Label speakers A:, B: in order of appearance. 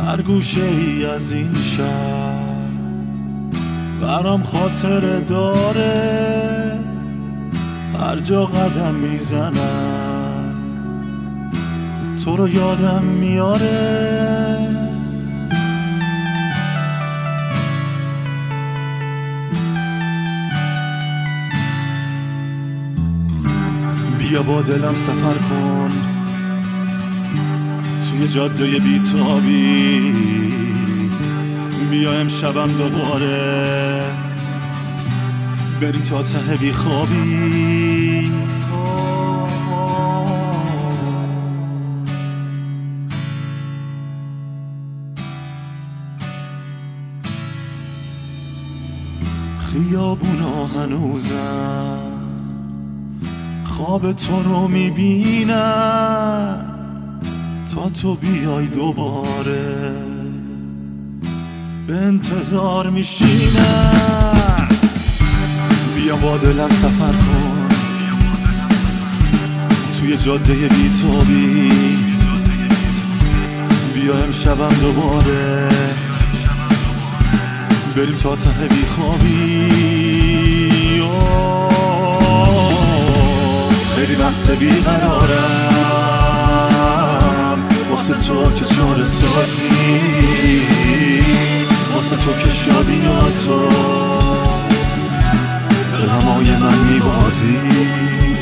A: هر گوشه ای از این شهر برام خاطره داره، هر جا قدم میزنم تو رو یادم میاره. بیا با دلم سفر کن توی جاده بیتابی، بیا امشبم دوباره بریم تا ته بیخوابی. خیابونا هنوزم خواب تو رو میبینم تا تو بیای دوباره، به انتظار میشینم. بیا با دلم سفر کن توی جاده بیتابی، بیا امشبم دوباره بریم تا ته بیخوابی. خیلی وقت بیقرارم واسه تو که چاره سازی، واسه تو که شادیاتو به غمای من میبازی.